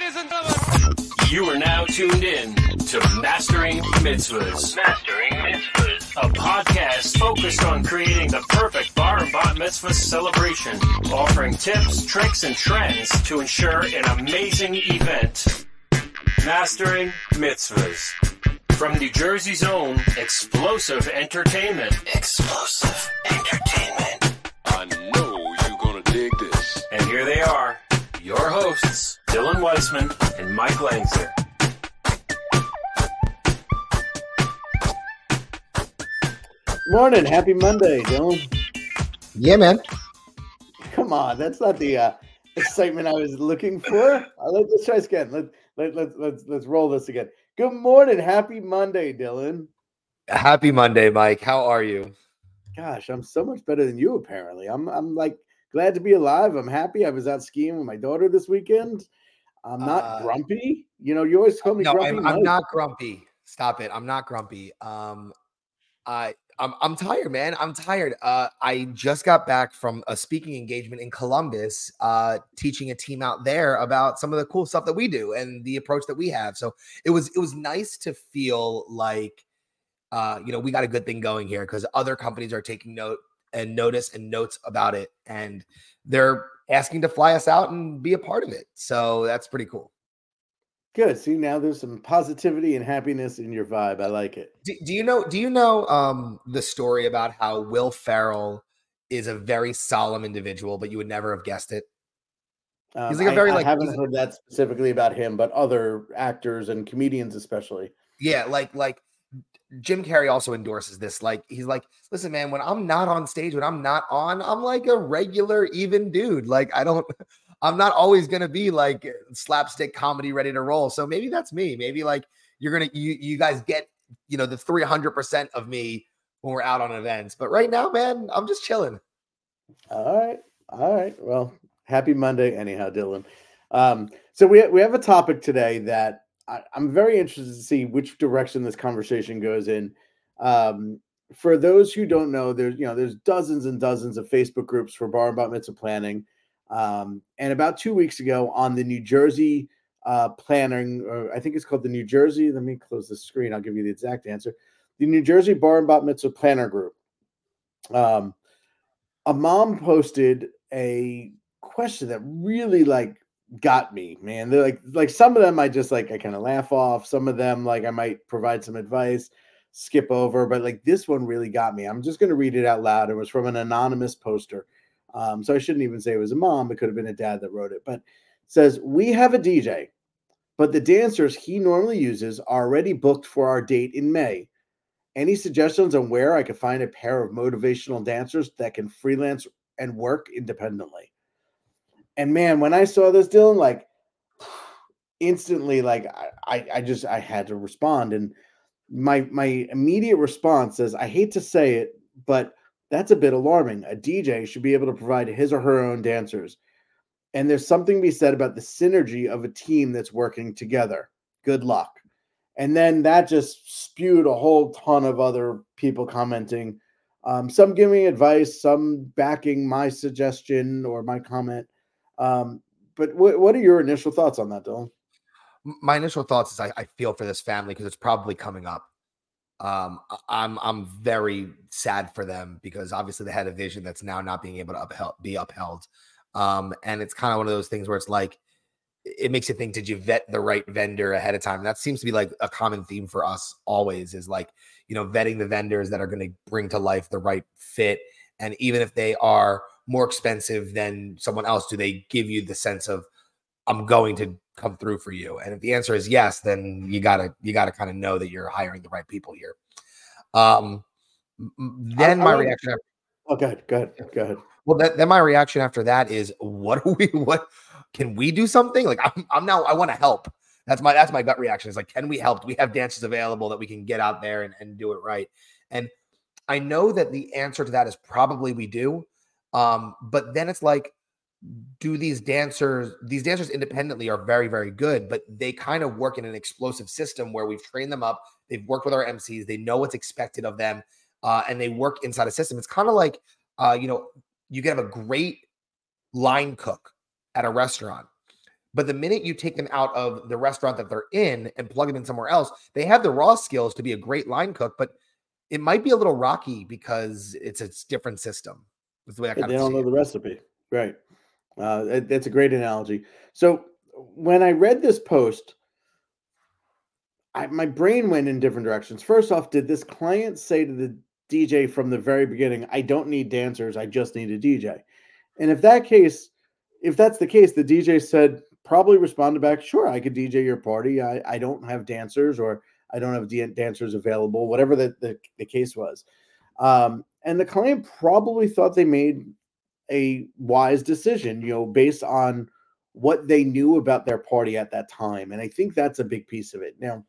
ladies and gentlemen. You are now tuned in to Mastering Mitzvahs. Mastering Mitzvahs. A podcast focused on creating the perfect bar and bat mitzvah celebration, offering tips, tricks, and trends to ensure an amazing event. Mastering Mitzvahs. From New Jersey's own Explosive Entertainment. Explosive Entertainment. I know you're gonna dig this. And here they are, your hosts, Dylan Weissman and Mike Langser. Morning, happy Monday, Dylan. Yeah, man. Come on, that's not the excitement I was looking for. Let's try this again. Let's roll this again. Good morning, happy Monday, Dylan. Happy Monday, Mike. How are you? Gosh, I'm so much better than you. Apparently, I'm like glad to be alive. I'm happy. I was out skiing with my daughter this weekend. I'm not grumpy. You know, you always call me grumpy. No, I'm not grumpy. Stop it. I'm not grumpy. I'm tired, man. I'm tired. I just got back from a speaking engagement in Columbus, teaching a team out there about some of the cool stuff that we do and the approach that we have. So it was nice to feel like, we got a good thing going here because other companies are taking notice and notes about it, and they're asking to fly us out and be a part of it. So that's pretty cool. Good. See, now there's some positivity and happiness in your vibe. I like it. Do you know the story about how Will Ferrell is a very solemn individual, but you would never have guessed it? He's like I haven't heard that specifically about him, but other actors and comedians especially. Yeah, like Jim Carrey also endorses this. Like, he's like, listen, man, when I'm not on stage, when I'm not on, I'm like a regular, even dude. Like, I'm not always going to be like slapstick comedy ready to roll. So maybe that's me. Maybe like you guys get, the 300% of me when we're out on events. But right now, man, I'm just chilling. All right. Well, happy Monday anyhow, Dylan. So we have a topic today that I'm very interested to see which direction this conversation goes in. For those who don't know, there's dozens and dozens of Facebook groups for bar and bat mitzvah planning. And about 2 weeks ago on the New Jersey planning, or I think it's called the New Jersey. Let me close the screen. I'll give you the exact answer. The New Jersey Bar and Bat Mitzvah Planner Group. A mom posted a question that really got me, man. They're like some of them I kind of laugh off. Some of them I might provide some advice, skip over, but this one really got me. I'm just going to read it out loud. It was from an anonymous poster. So I shouldn't even say it was a mom. It could have been a dad that wrote it. But it says, we have a DJ, but the dancers he normally uses are already booked for our date in May. Any suggestions on where I could find a pair of motivational dancers that can freelance and work independently? And man, when I saw this, Dylan, instantly, I had to respond. And my immediate response is, I hate to say it, but that's a bit alarming. A DJ should be able to provide his or her own dancers. And there's something to be said about the synergy of a team that's working together. Good luck. And then that just spewed a whole ton of other people commenting. Some giving advice, some backing my suggestion or my comment. But what are your initial thoughts on that, Dylan? My initial thoughts is I feel for this family because it's probably coming up. I'm very sad for them because obviously they had a vision that's now not being able to be upheld. And it's kind of one of those things where it's like, it makes you think, did you vet the right vendor ahead of time? And that seems to be like a common theme for us always is vetting the vendors that are going to bring to life the right fit. And even if they are more expensive than someone else, do they give you the sense of, I'm going to come through for you? And if the answer is yes, then you gotta kind of know that you're hiring the right people here. Then my reaction. Go ahead. Well, then my reaction after that is, what can we do something? I'm now, I want to help. That's my gut reaction. Is can we help? Do we have dancers available that we can get out there and do it right? And I know that the answer to that is probably we do. But then it's do these dancers independently are very, very good, but they kind of work in an explosive system where we've trained them up. They've worked with our MCs. They know what's expected of them. And they work inside a system. It's kind of like, you can have a great line cook at a restaurant, But the minute you take them out of the restaurant that they're in and plug them in somewhere else, they have the raw skills to be a great line cook, but it might be a little rocky because it's a different system. That's the way I They kind of don't see know it. the recipe. Right. That's a great analogy. So when I read this post, my brain went in different directions. First off, did this client say to the DJ from the very beginning, I don't need dancers, I just need a DJ? And if that's the case, the DJ said, probably responded back, sure, I could DJ your party. I don't have dancers, or I don't have dancers available, whatever the case was. And the client probably thought they made a wise decision, based on what they knew about their party at that time. And I think that's a big piece of it. Now,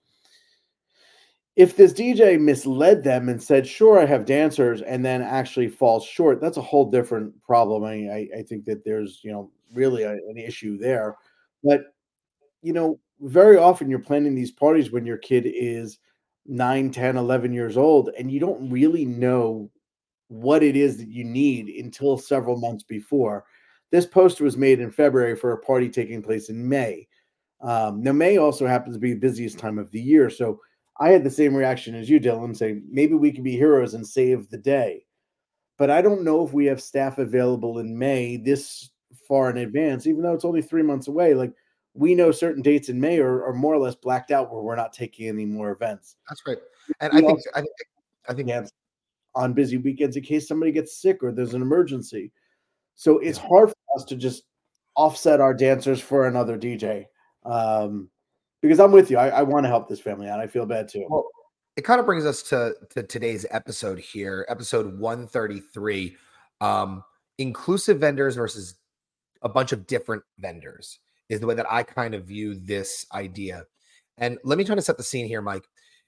if this DJ misled them and said, sure, I have dancers, and then actually falls short, that's a whole different problem. I think that there's, really an issue there. But, very often you're planning these parties when your kid is 9, 10, 11 years old, and you don't really know what it is that you need until several months before. This post was made in February for a party taking place in May. Now, May also happens to be the busiest time of the year. So I had the same reaction as you, Dylan, saying maybe we can be heroes and save the day. But I don't know if we have staff available in May this far in advance, even though it's only 3 months away. Like, we know certain dates in May are more or less blacked out where we're not taking any more events. That's great. And We I think dance on busy weekends in case somebody gets sick or there's an emergency. So it's hard for us to just offset our dancers for another DJ. Because I'm with you. I want to help this family out. I feel bad too. Well, it kind of brings us to today's episode here, episode 133, inclusive vendors versus a bunch of different vendors is the way that I kind of view this idea. And let me try to set the scene here, Mike.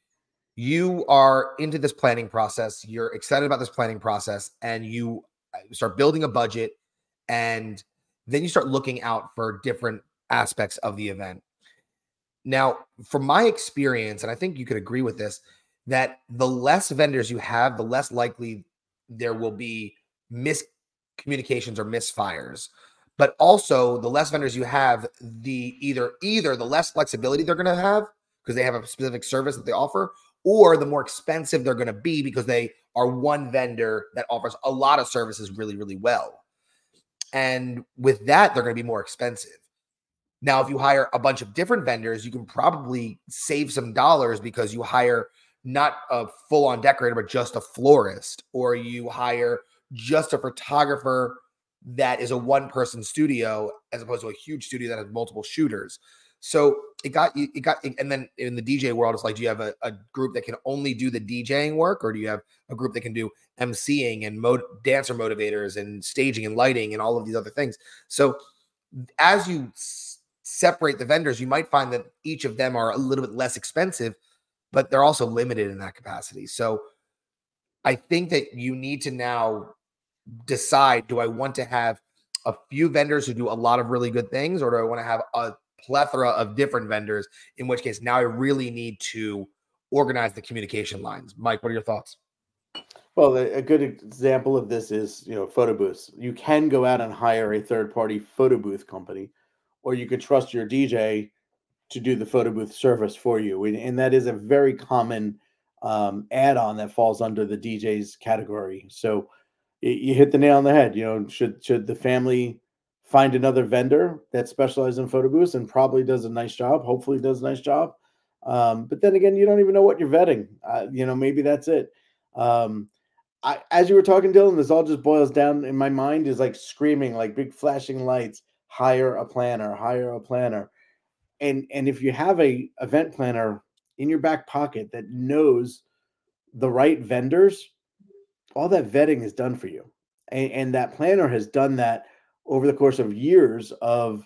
You are into this planning process. You're excited about this planning process, and you start building a budget, and then you start looking out for different aspects of the event. Now, from my experience, and I think you could agree with this, that the less vendors you have, the less likely there will be miscommunications or misfires. But also, the less vendors you have, the either the less flexibility they're going to have because they have a specific service that they offer, or the more expensive they're going to be because they are one vendor that offers a lot of services really, really well. And with that, they're going to be more expensive. Now, if you hire a bunch of different vendors, you can probably save some dollars because you hire not a full-on decorator, but just a florist, or you hire just a photographer that is a one-person studio as opposed to a huge studio that has multiple shooters. So and then in the DJ world, it's like, do you have a group that can only do the DJing work, or do you have a group that can do MCing and dancer motivators and staging and lighting and all of these other things? So as you separate the vendors, you might find that each of them are a little bit less expensive, but they're also limited in that capacity. So I think that you need to now decide, do I want to have a few vendors who do a lot of really good things, or do I want to have a plethora of different vendors, in which case now I really need to organize the communication lines? Mike, what are your thoughts? Well, a good example of this is, photo booths. You can go out and hire a third-party photo booth company, or you could trust your DJ to do the photo booth service for you. And that is a very common add-on that falls under the DJ's category. So you hit the nail on the head. Should the family find another vendor that specializes in photo booths and probably does a nice job, hopefully does a nice job. But then again, you don't even know what you're vetting. Maybe that's it. As you were talking, Dylan, this all just boils down in my mind is like screaming, like big flashing lights, hire a planner. And if you have a event planner in your back pocket that knows the right vendors, all that vetting is done for you. And that planner has done that over the course of years of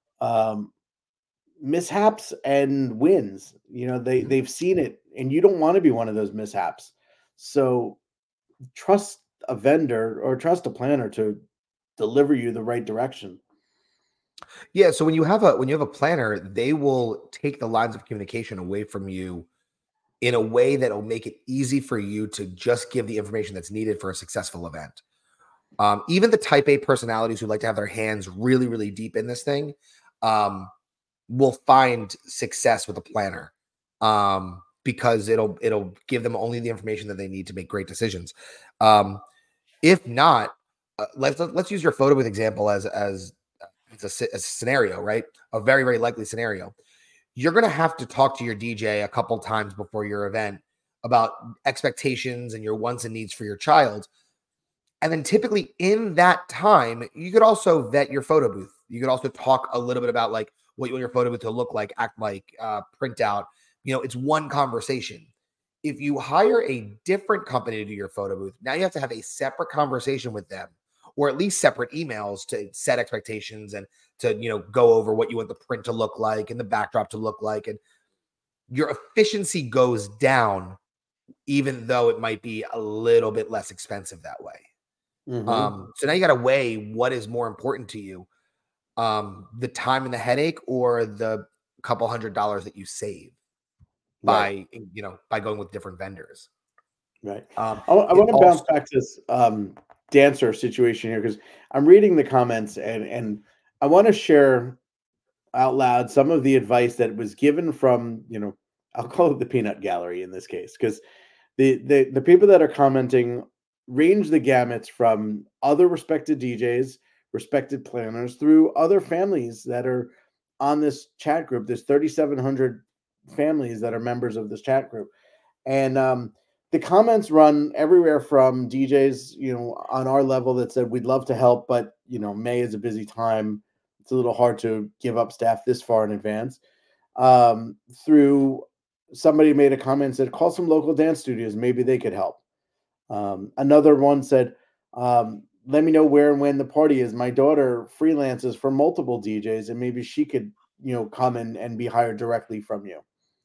mishaps and wins. They've seen it, and you don't want to be one of those mishaps. So trust a vendor or trust a planner to deliver you the right direction. Yeah. So when you have a planner, they will take the lines of communication away from you in a way that will make it easy for you to just give the information that's needed for a successful event. Even the type A personalities who like to have their hands really, really deep in this thing, will find success with a planner, because it'll give them only the information that they need to make great decisions. If not, let's use your photo booth example as a scenario, right? A very, very likely scenario. You're going to have to talk to your DJ a couple times before your event about expectations and your wants and needs for your child. And then typically in that time, you could also vet your photo booth. You could also talk a little bit about like what you want your photo booth to look like, act like, print out. It's one conversation. If you hire a different company to do your photo booth, now you have to have a separate conversation with them, or at least separate emails to set expectations and to, go over what you want the print to look like and the backdrop to look like. And your efficiency goes down, even though it might be a little bit less expensive that way. So now you got to weigh what is more important to you, the time and the headache, or the couple $100 that you save by going with different vendors. Right. I want to bounce back to this dancer situation here, because I'm reading the comments and I want to share out loud some of the advice that was given from, I'll call it the peanut gallery in this case, because the people that are commenting range the gamuts from other respected DJs, respected planners, through other families that are on this chat group. There's 3,700 families that are members of this chat group. And the comments run everywhere from DJs, on our level that said, we'd love to help, but, May is a busy time. It's a little hard to give up staff this far in advance. Through somebody made a comment, said, call some local dance studios. Maybe they could help. Another one said, let me know where and when the party is. My daughter freelances for multiple DJs, and maybe she could, come and be hired directly from you.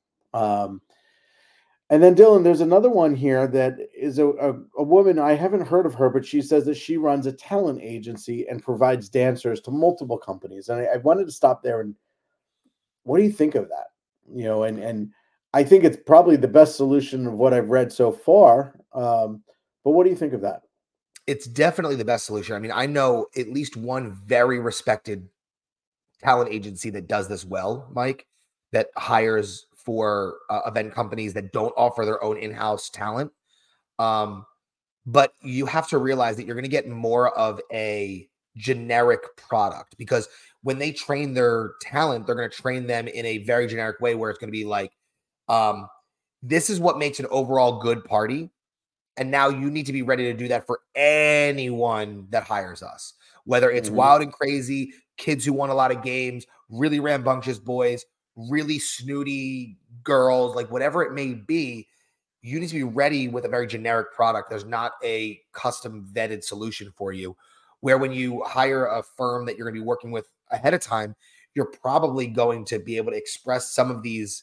And then Dylan, there's another one here that is a woman. I haven't heard of her, but she says that she runs a talent agency and provides dancers to multiple companies. And I wanted to stop there. And what do you think of that? And I think it's probably the best solution of what I've read so far. But what do you think of that? It's definitely the best solution. I mean, I know at least one very respected talent agency that does this well, Mike, that hires for event companies that don't offer their own in-house talent. But you have to realize that you're going to get more of a generic product, because when they train their talent, they're going to train them in a very generic way where it's going to be like, this is what makes an overall good party. And now you need to be ready to do that for anyone that hires us, whether it's wild and crazy, kids who want a lot of games, really rambunctious boys, really snooty girls, like whatever it may be. You need to be ready with a very generic product. There's not a custom vetted solution for you, where when you hire a firm that you're going to be working with ahead of time, you're probably going to be able to express some of these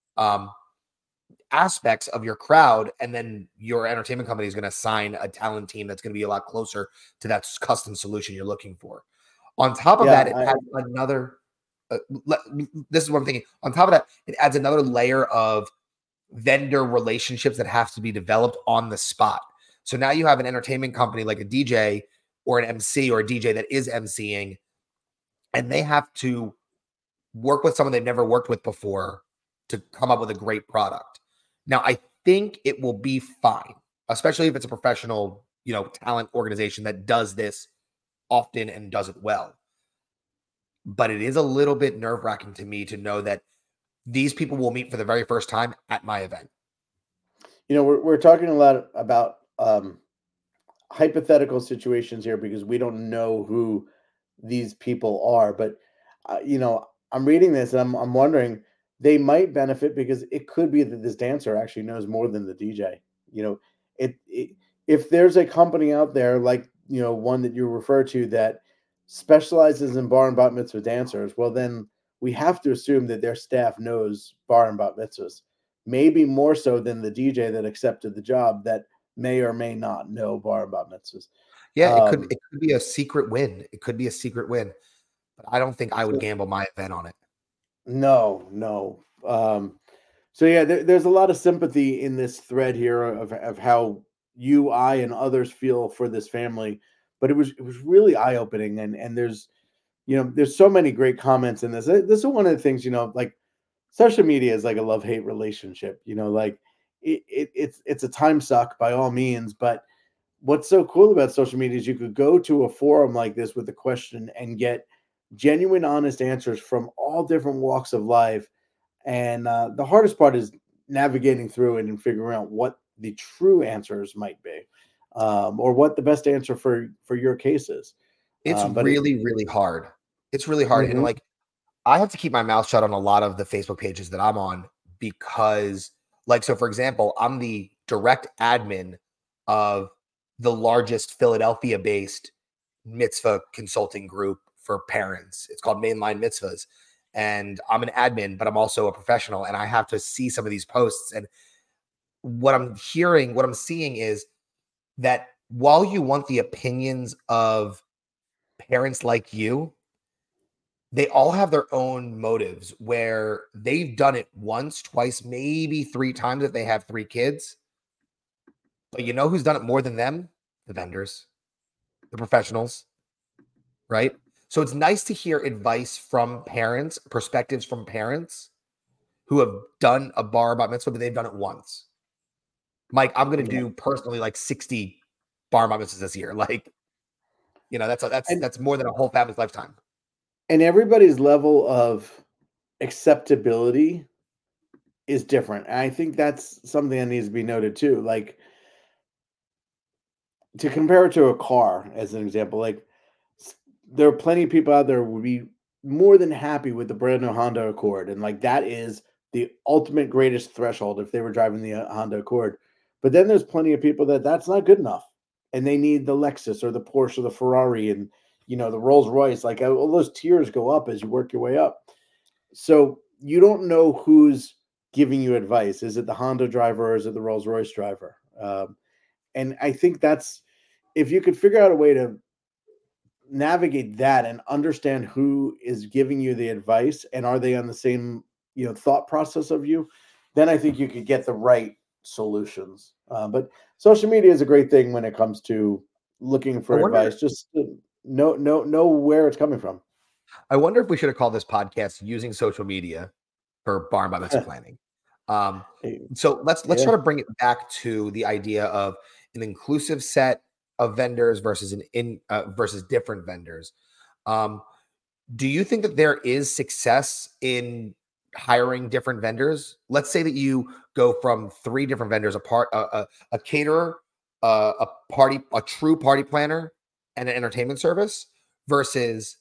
aspects of your crowd, and then your entertainment company is going to assign a talent team that's going to be a lot closer to that custom solution you're looking for. On top of that, it adds another this is what I'm thinking. On top of that, it adds another layer of vendor relationships that have to be developed on the spot. So now you have an entertainment company like a DJ or an MC or a DJ that is MCing, and they have to work with someone they've never worked with before to come up with a great product. Now, I think it will be fine, especially if it's a professional, talent organization that does this often and does it well. But it is a little bit nerve-wracking to me to know that these people will meet for the very first time at my event. We're talking a lot about hypothetical situations here because we don't know who these people are. But, I'm reading this and I'm wondering, they might benefit because it could be that this dancer actually knows more than the DJ. If there's a company out there like, one that you refer to that specializes in bar and bat mitzvah dancers, well, then we have to assume that their staff knows bar and bat mitzvahs, maybe more so than the DJ that accepted the job that may or may not know bar and bat mitzvahs. Yeah, it could be a secret win. It could be a secret win, but I don't think I would gamble my event on it. No. So yeah, there's a lot of sympathy in this thread here of how you, I, and others feel for this family, but it was really eye-opening, and there's there's so many great comments in this. This is one of the things, like social media is like a love-hate relationship, like it's a time suck by all means, but what's so cool about social media is you could go to a forum like this with a question and get genuine, honest answers from all different walks of life. And the hardest part is navigating through it and figuring out what the true answers might be, or what the best answer for your case is. It's But really, really hard. It's really hard. And Mhm. like, I have to keep my mouth shut on a lot of the Facebook pages that I'm on because, like, so for example, I'm the direct admin of the largest Philadelphia based mitzvah consulting group for parents. It's called Mainline Mitzvahs. And I'm an admin, but I'm also a professional. And I have to see some of these posts. And what I'm seeing is that while you want the opinions of parents like you, they all have their own motives where they've done it once, twice, maybe 3 times if they have 3 kids. But you know who's done it more than them? The vendors, the professionals, right? So it's nice to hear advice from parents, perspectives from parents who have done a bar bat mitzvah, but they've done it once. Mike, I'm going to do personally like 60 bar bat mitzvahs this year. Like, that's more than a whole family's lifetime. And everybody's level of acceptability is different. And I think that's something that needs to be noted too. Like, to compare it to a car as an example, like there are plenty of people out there who would be more than happy with the brand new Honda Accord. And like that is the ultimate greatest threshold if they were driving the Honda Accord. But then there's plenty of people that's not good enough. And they need the Lexus or the Porsche or the Ferrari and the Rolls Royce. Like all those tiers go up as you work your way up. So you don't know who's giving you advice. Is it the Honda driver or is it the Rolls Royce driver? And I think that's, if you could figure out a way to navigate that and understand who is giving you the advice and are they on the same, thought process of you, then I think you could get the right solutions. But social media is a great thing when it comes to looking for advice. Just know where it's coming from. I wonder if we should have called this podcast "Using Social Media for Bar and Bat Mitzvah Planning." So let's try to bring it back to the idea of an inclusive set of vendors versus versus different vendors. Do you think that there is success in hiring different vendors? Let's say that you go from 3 different vendors, a caterer, a true party planner, and an entertainment service versus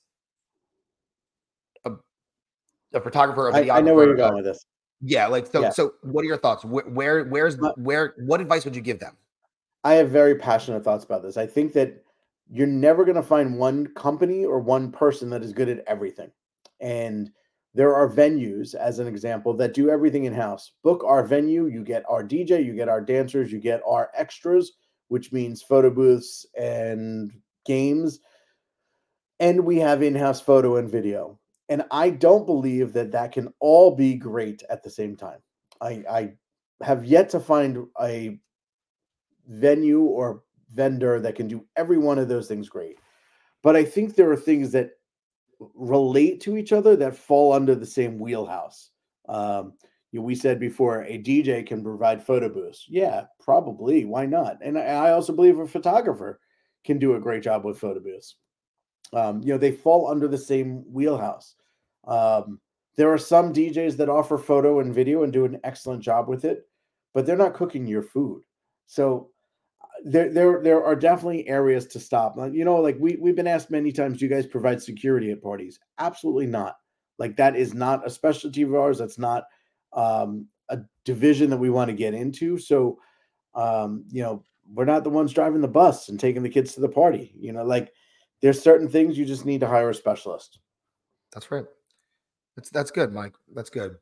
a photographer, a videographer. I know where you're going with this. Yeah, so what are your thoughts? What advice would you give them? I have very passionate thoughts about this. I think that you're never going to find one company or one person that is good at everything. And there are venues, as an example, that do everything in-house. Book our venue, you get our DJ, you get our dancers, you get our extras, which means photo booths and games. And we have in-house photo and video. And I don't believe that can all be great at the same time. I have yet to find a venue or vendor that can do every one of those things great. But I think there are things that relate to each other that fall under the same wheelhouse. We said before, a DJ can provide photo booths. Yeah, probably. Why not? And I also believe a photographer can do a great job with photo booths. They fall under the same wheelhouse. There are some DJs that offer photo and video and do an excellent job with it, but they're not cooking your food. So there are definitely areas to stop. Like we've been asked many times, do you guys provide security at parties? Absolutely not. Like that is not a specialty of ours. That's not a division that we want to get into. So, we're not the ones driving the bus and taking the kids to the party. Like there's certain things you just need to hire a specialist. That's right. That's good, Mike. That's good.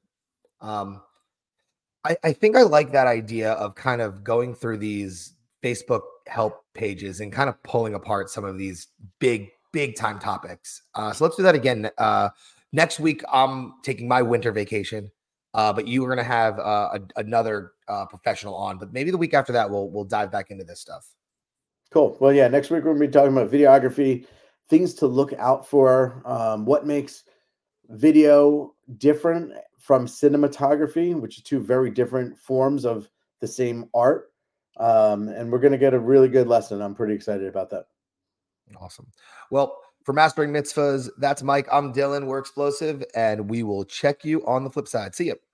I think I like that idea of kind of going through these Facebook help pages and kind of pulling apart some of these big time topics. So let's do that again. Next week, I'm taking my winter vacation, but you are going to have another professional on. But maybe the week after that, we'll dive back into this stuff. Cool. Well, yeah, next week we're going to be talking about videography, things to look out for, what makes video different from cinematography, which are two very different forms of the same art. And we're going to get a really good lesson. I'm pretty excited about that. Awesome. Well, for Mastering Mitzvahs, that's Mike. I'm Dylan. We're Explosive, and we will check you on the flip side. See you.